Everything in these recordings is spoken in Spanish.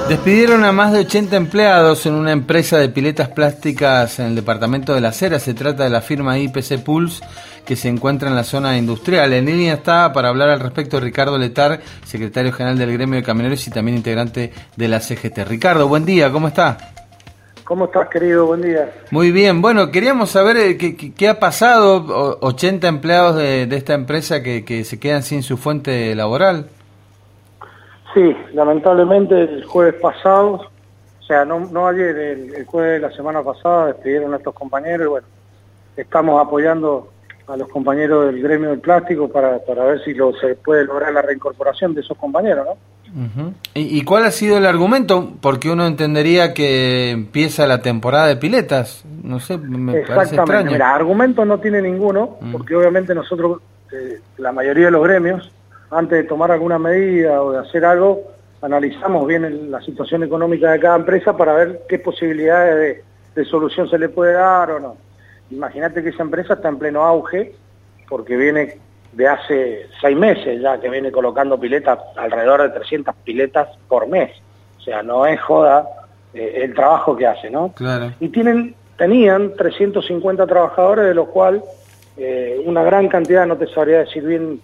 Despidieron a más de 80 empleados en una empresa de piletas plásticas en el departamento de Las Heras. Se trata de la firma IPC Pulse, que se encuentra en la zona industrial. En línea está para hablar al respecto Ricardo Letar, secretario general del gremio de camioneros y también integrante de la CGT. Ricardo, buen día, ¿cómo está? ¿Cómo estás, querido? Buen día. Muy bien, bueno, queríamos saber qué ha pasado, 80 empleados de esta empresa que se quedan sin su fuente laboral. Sí, lamentablemente el jueves pasado, o sea, no ayer, el jueves de la semana pasada despidieron a estos compañeros y bueno, estamos apoyando a los compañeros del gremio del plástico para ver si se puede lograr la reincorporación de esos compañeros, ¿no? Uh-huh. ¿Y cuál ha sido el argumento? Porque uno entendería que empieza la temporada de piletas, no sé, me parece extraño. Mira, argumentos no tiene ninguno, porque obviamente nosotros, la mayoría de los gremios, antes de tomar alguna medida o de hacer algo, analizamos bien la situación económica de cada empresa para ver qué posibilidades de solución se le puede dar o no. Imagínate que esa empresa está en pleno auge, porque viene de hace 6 meses ya que viene colocando piletas, alrededor de 300 piletas por mes. O sea, no es joda el trabajo que hace, ¿no? Claro. Y tenían 350 trabajadores, de los cuales una gran cantidad, no te sabría decir bien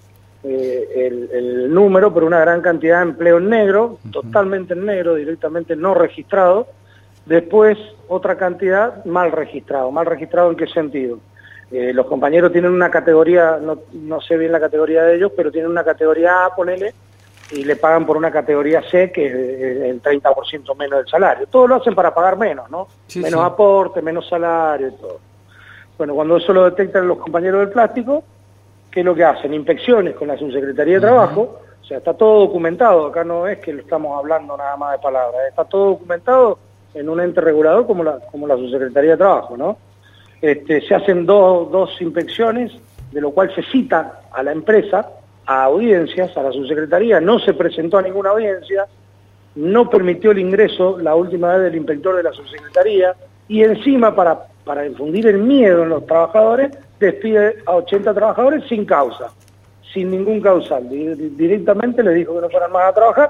el número, pero una gran cantidad de empleo en negro, totalmente en negro, directamente no registrado. Después otra cantidad mal registrado. ¿Mal registrado en qué sentido? Los compañeros tienen una categoría, no sé bien la categoría de ellos, pero tienen una categoría A, ponele, y le pagan por una categoría C, que es el 30% menos del salario. Todo lo hacen para pagar menos, ¿no? Sí, menos sí. Aporte, menos salario y todo. Bueno, cuando eso lo detectan los compañeros del plástico, ¿qué es lo que hacen? Inspecciones con la Subsecretaría de Trabajo, o sea, está todo documentado, acá no es que lo estamos hablando nada más de palabras, está todo documentado en un ente regulador como la Subsecretaría de Trabajo, ¿no? Se hacen dos inspecciones, de lo cual se cita a la empresa a audiencias, a la Subsecretaría, no se presentó a ninguna audiencia, no permitió el ingreso la última vez del inspector de la Subsecretaría, y encima para infundir el miedo en los trabajadores, despide a 80 trabajadores sin causa, sin ningún causal. Directamente les dijo que no fueran más a trabajar,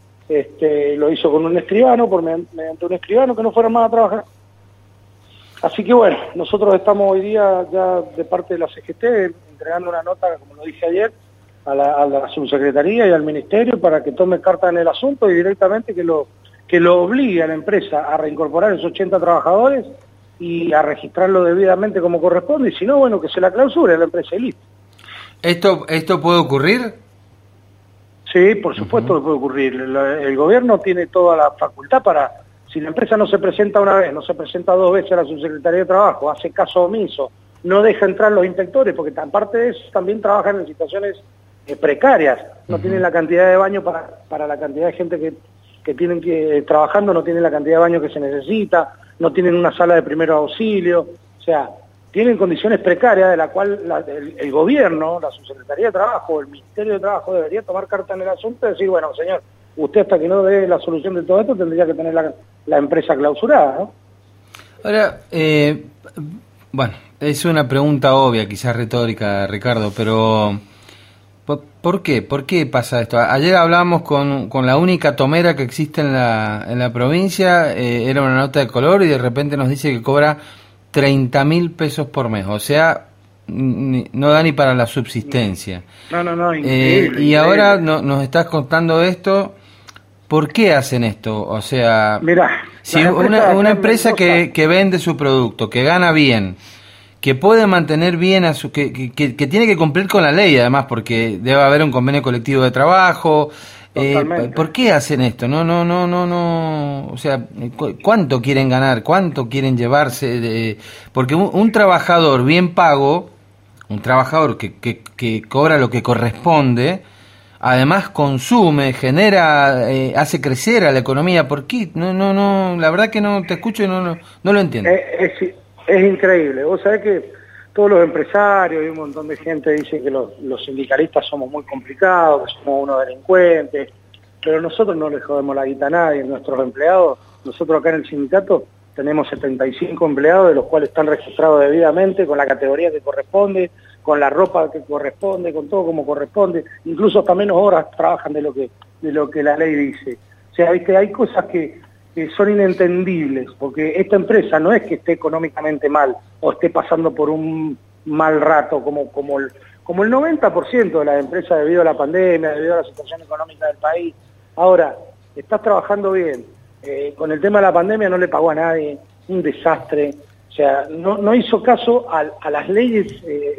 lo hizo con un escribano, mediante un escribano, que no fueran más a trabajar. Así que bueno, nosotros estamos hoy día ya de parte de la CGT entregando una nota, como lo dije ayer, a la Subsecretaría y al Ministerio para que tome carta en el asunto y directamente que lo obligue a la empresa a reincorporar esos 80 trabajadores y a registrarlo debidamente como corresponde, y si no, bueno, que se la clausure a la empresa y listo. ¿Esto puede ocurrir? Sí, por supuesto que puede ocurrir. El gobierno tiene toda la facultad para, si la empresa no se presenta una vez, no se presenta 2 veces a la Subsecretaría de Trabajo, hace caso omiso, no deja entrar los inspectores, porque aparte de eso también trabajan en situaciones precarias, no tienen la cantidad de baño para la cantidad de gente que tienen que trabajando, no tienen la cantidad de baño que se necesita, no tienen una sala de primer auxilio, o sea, tienen condiciones precarias de la cual el gobierno, la Subsecretaría de Trabajo, el Ministerio de Trabajo debería tomar carta en el asunto y decir, bueno, señor, usted hasta que no dé la solución de todo esto tendría que tener la empresa clausurada, ¿no? Ahora, bueno, es una pregunta obvia, quizás retórica, Ricardo, pero ¿por qué? ¿Por qué pasa esto? Ayer hablábamos con la única tomera que existe en la provincia, era una nota de color y de repente nos dice que cobra 30.000 pesos por mes, o sea, no da ni para la subsistencia. No, increíble. Y ahora nos estás contando esto, ¿por qué hacen esto? O sea, mirá, si una empresa que vende su producto, que gana bien, que puede mantener bien que tiene que cumplir con la ley además, porque debe haber un convenio colectivo de trabajo. ¿Por qué hacen esto? No. O sea, ¿cuánto quieren ganar? ¿Cuánto quieren llevarse? Porque un trabajador bien pago, un trabajador que cobra lo que corresponde, además consume, genera, hace crecer a la economía. ¿Por qué? No, la verdad que no te escucho y no lo entiendo. Es increíble. Vos sabés que todos los empresarios y un montón de gente dicen que los sindicalistas somos muy complicados, que somos unos delincuentes, pero nosotros no le jodemos la guita a nadie, nuestros empleados. Nosotros acá en el sindicato tenemos 75 empleados, de los cuales están registrados debidamente, con la categoría que corresponde, con la ropa que corresponde, con todo como corresponde, incluso hasta menos horas trabajan de lo que la ley dice. O sea, viste, hay cosas que son inentendibles, porque esta empresa no es que esté económicamente mal o esté pasando por un mal rato como el 90% de las empresas debido a la pandemia, debido a la situación económica del país. Ahora, estás trabajando bien, con el tema de la pandemia no le pagó a nadie, un desastre, o sea, no hizo caso a las leyes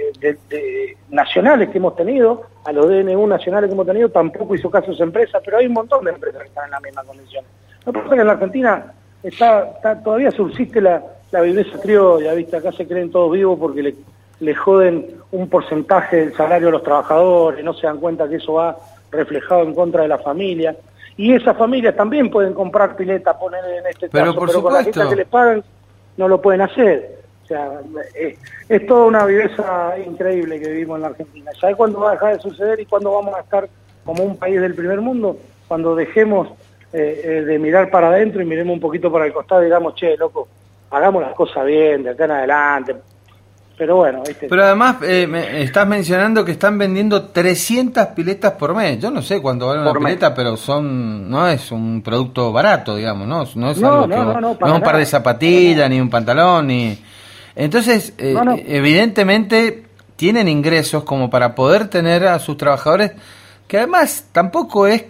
nacionales que hemos tenido, a los DNU nacionales que hemos tenido, tampoco hizo caso a esa empresa, pero hay un montón de empresas que están en la misma condición. Lo que pasa es que en la Argentina todavía subsiste la viveza criolla, ¿viste? Acá se creen todos vivos porque le joden un porcentaje del salario a los trabajadores, no se dan cuenta que eso va reflejado en contra de la familia. Y esas familias también pueden comprar piletas, poner en este pero caso, por pero supuesto, con la gente que les pagan no lo pueden hacer. O sea, es toda una viveza increíble que vivimos en la Argentina. ¿Sabes cuándo va a dejar de suceder y cuándo vamos a estar como un país del primer mundo? Cuando dejemos de mirar para adentro y miremos un poquito para el costado y digamos, che, loco, hagamos las cosas bien, de acá en adelante. Pero bueno, ¿viste? Pero además me estás mencionando que están vendiendo 300 piletas por mes. Yo no sé cuánto vale una pileta, pero no es un producto barato, digamos, no es algo no es un par de zapatillas, ni un pantalón, ni... Entonces, evidentemente tienen ingresos como para poder tener a sus trabajadores, que además tampoco es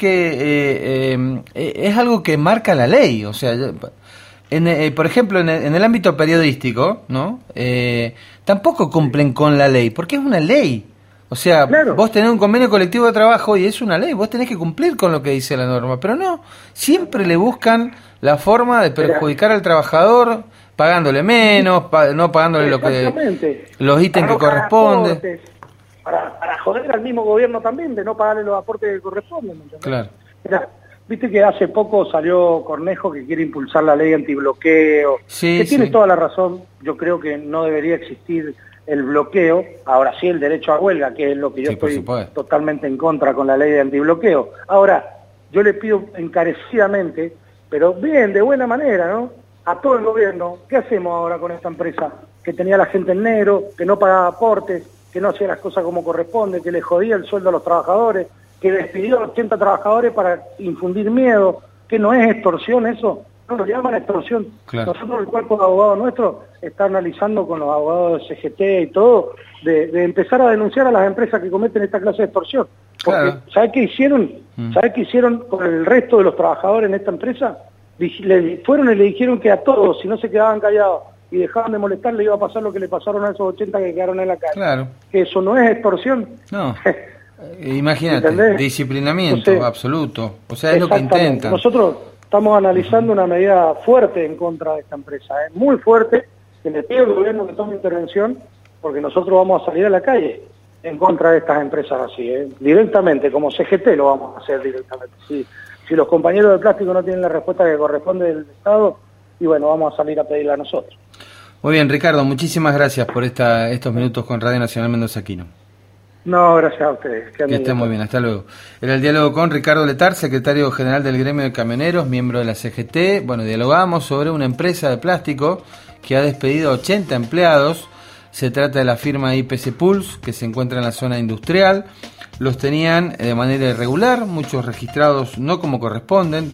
que es algo que marca la ley, o sea... por ejemplo, en el ámbito periodístico, ¿no? Tampoco cumplen con la ley, porque es una ley. O sea, claro, vos tenés un convenio colectivo de trabajo y es una ley, vos tenés que cumplir con lo que dice la norma, pero no, siempre le buscan la forma de perjudicar al trabajador, pagándole menos, no pagándole los ítems que corresponden. Para joder al mismo gobierno también, de no pagarle los aportes que corresponden. ¿Entendés? Claro. Mirá, viste que hace poco salió Cornejo que quiere impulsar la ley antibloqueo, que tiene toda la razón. Yo creo que no debería existir el bloqueo, ahora sí el derecho a huelga, que es lo que yo estoy totalmente en contra con la ley de antibloqueo. Ahora, yo le pido encarecidamente, pero bien, de buena manera, ¿no?, a todo el gobierno, ¿qué hacemos ahora con esta empresa que tenía la gente en negro, que no pagaba aportes, que no hacía las cosas como corresponde, que le jodía el sueldo a los trabajadores, que despidió a 80 trabajadores para infundir miedo, que no es extorsión eso? No, lo llaman extorsión. Claro. Nosotros, el cuerpo de abogados nuestro, está analizando con los abogados de CGT y todo, de empezar a denunciar a las empresas que cometen esta clase de extorsión. Porque, claro, ¿sabes qué hicieron? ¿Sabes qué hicieron con el resto de los trabajadores en esta empresa? Fueron y le dijeron que a todos, si no se quedaban callados y dejaban de molestar, le iba a pasar lo que le pasaron a esos 80 que quedaron en la calle. Claro. Que eso no es extorsión. No. Imagínate, disciplinamiento. Entonces, absoluto. O sea, es lo que intentan. Nosotros estamos analizando una medida fuerte en contra de esta empresa, muy fuerte, que le pido al gobierno que tome intervención, porque nosotros vamos a salir a la calle en contra de estas empresas así, directamente, como CGT lo vamos a hacer directamente. Si los compañeros de plástico no tienen la respuesta que corresponde del Estado, y bueno, vamos a salir a pedirla a nosotros. Muy bien, Ricardo, muchísimas gracias por estos minutos con Radio Nacional Mendoza Aquino. No, gracias a ustedes. Que estén muy bien, hasta luego. Era el diálogo con Ricardo Letar, secretario general del gremio de camioneros, miembro de la CGT. Bueno, dialogamos sobre una empresa de plástico que ha despedido a 80 empleados. Se trata de la firma IPC Pulse, que se encuentra en la zona industrial. Los tenían de manera irregular, muchos registrados no como corresponden.